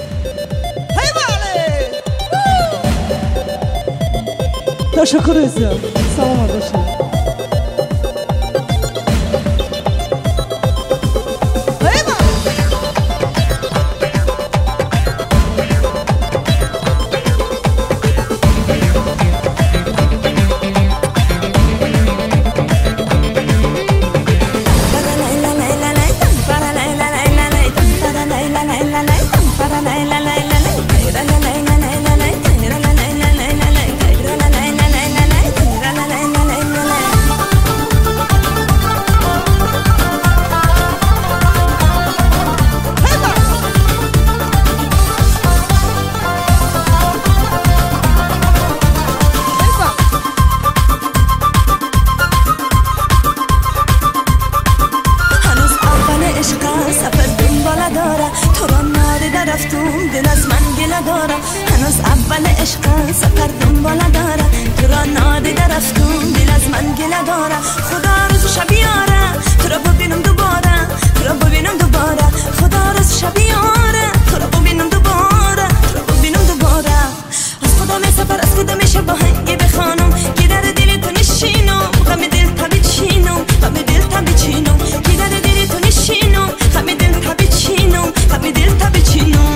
تشکر عزیزم. سلام داشتم. دل از من گله داره هنوز اول عشق سفر دنباله داره تو را نادیده رفتم دل از من گله داره خدا روز شب یاره تو را ببینم دوباره تو را ببینم دوباره خدا روز شب یاره تو را ببینم دوباره تو را ببینم دوباره از خدا می سفر از خدا میشه با هنگی بخوانم که در دل تو نشینم غم دل تبی چینم غم دل تبی چینم که در دل تو نشینم غم دل تبی چینم غم دل تبی چینم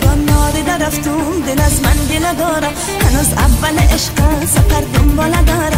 رفتم دل از من گله داره هنوز اول عشق سفر دنباله داره